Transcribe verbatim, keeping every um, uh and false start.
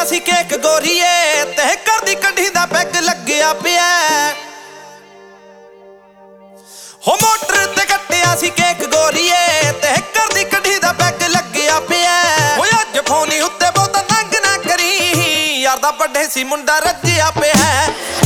ਕੱਟਿਆ ਸੀ ਕੇਕ ਗੋਰੀਏ ਤੇ ਘਰ ਦੀ ਕੰਢੀ ਦਾ ਪੈਗ ਲੱਗਿਆ ਪਿਆ ਹੋ ਮੋਟਰ ਤੇ ਕੱਟਿਆ ਸੀ ਕੇਕ ਗੋਰੀਏ ਤੇ ਘਰ ਦੀ ਕੰਢੀ ਦਾ ਪੈਗ ਲੱਗਿਆ ਪਿਆ ਓਏ ਅੱਜ ਫੋਨੀ ਉੱਤੇ ਬਹੁਤਾ ਤੰਗ ਨਾ ਕਰੀ ਯਾਰ ਦਾ ਵੱਡੇ ਸੀ ਮੁੰਡਾ ਰੱਜਿਆ ਪਿਆ